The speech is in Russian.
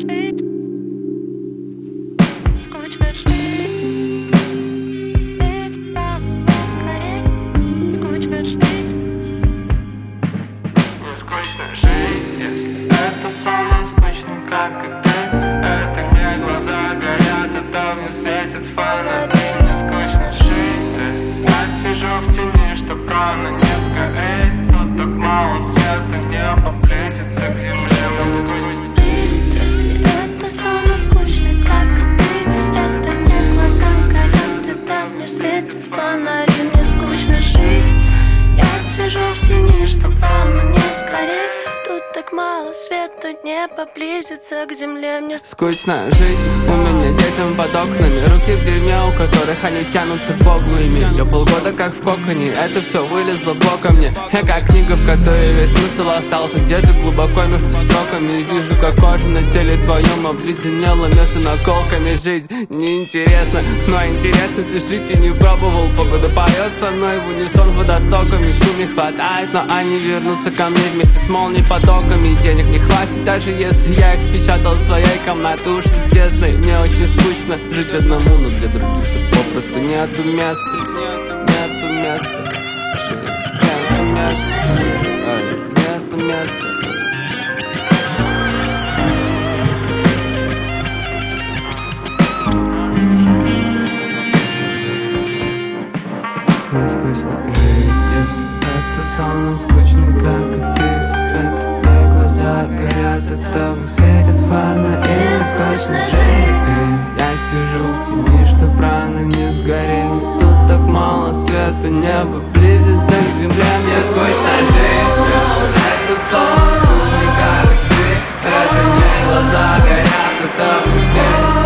жить, скучно жить, ведь правда скорее, скучно жить. Мне скучно жить, если это сон, он скучный, как и ты. Это не глаза горят, это мне светит фонари. Мне скучно жить, я сижу в тени, чтоб рано не сгореть. Тут так мало света, небо близится к земле. Мне скучно жить, если это сон, он скучный, как и ты. Это не глаза горят, это мне светит фонари. Мне скучно жить, я сижу в тени, чтоб рано не сгореть. Тут так мало света, небо близится к земле. Мне скучно жить, у меня детям под окнами, руки в дерьме, у которых они тянутся к Богу ими. Я полгода как в коконе, это все вылезло боком мне. Я как книга, в которой весь смысл остался где-то глубоко между строками. И вижу, как кожа на теле твоем обледенела между наколками. Жить неинтересно, но интересно ты жить и не пробовал. Погода поет со мной в унисон водостоками. Сил не хватает, но они вернутся ко мне вместе с молнией потоками. Денег не хватит, даже если я их печатал в своей комнатушке тесной. Мне очень скучно жить одному, но для других тут попросту нету места. Нету места. Нету места. Нету места. Мне скучно жить, если это сон, он скучный, как и ты. Это не глаза горят, это светит фонари. Мне скучно жить, я сижу в тени, чтоб рано не сгореть. Тут так мало света, небо близится к земле. Мне скучно жить, если это сон, он скучный, как и ты. Это не глаза горят, это светит